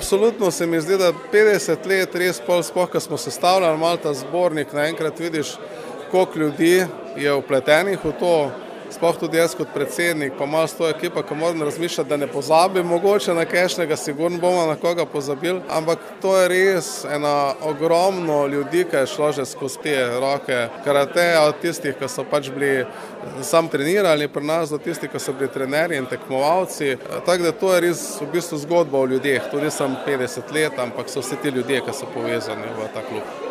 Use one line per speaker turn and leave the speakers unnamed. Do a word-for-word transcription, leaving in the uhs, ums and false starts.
absolutno se mi zdi, da petdeset let res pol sploh, ko smo sestavljali malo ta zbornik, naenkrat vidiš, koliko ljudi je vpletenih v to, sploh tudi jaz kot predsednik, pa malo s to ekipo, ko moram razmišljati, da ne pozabim mogoče na kakšnega, sigurno bomo na koga pozabili, ampak to je res ena ogromno ljudi, ki je šlo že skozi te roke karateja, od tistih, ki so pač bili sam trenirali pri nas, do tistih, ki so bili trenerji in tekmovalci. Tako da to je res v bistvu zgodba o ljudeh, tudi sem petdeset let, ampak so vsi ti ljudje, ki so povezani v ta klub.